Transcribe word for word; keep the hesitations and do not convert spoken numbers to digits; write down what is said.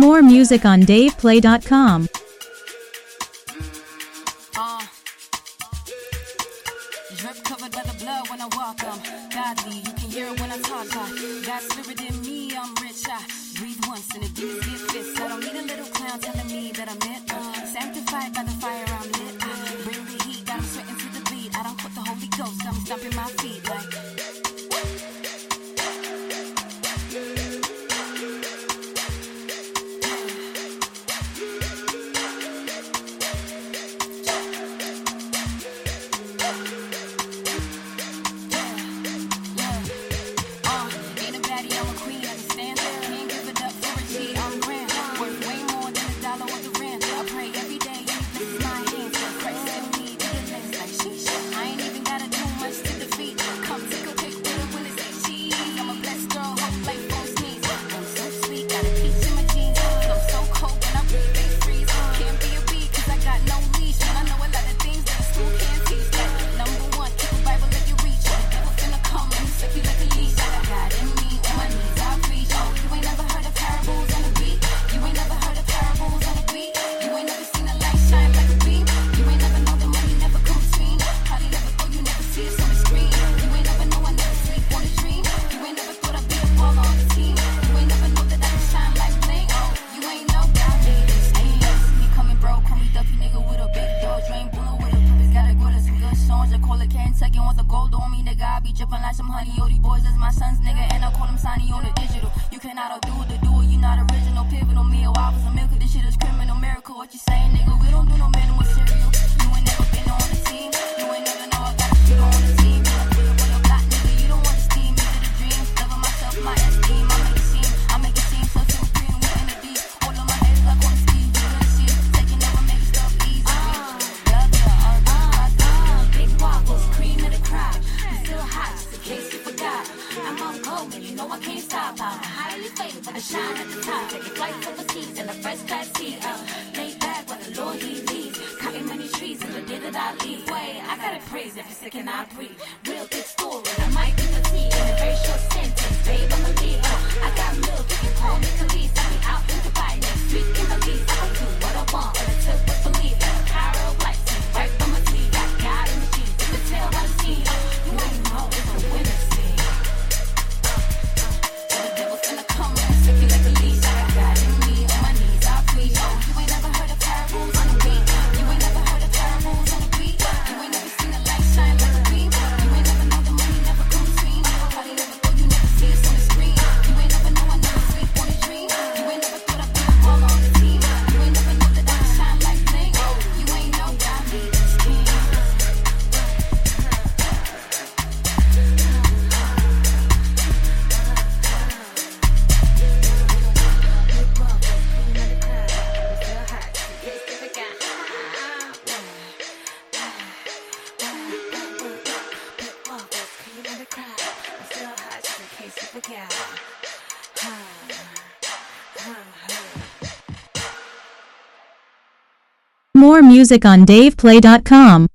More music on dave play dot com. Uh, drip covered by the blood when I walk. I'm godly, you can hear it when I talk. God's spirit in me, I'm rich. I breathe once and the demons get fit. So I don't need a little clown telling me that I'm it. Uh, sanctified by the fire I'm lit. I bring the heat, got 'em sweating to the beat. I don't put the Holy Ghost, I'm stomping my feet like. More music on dave play dot com.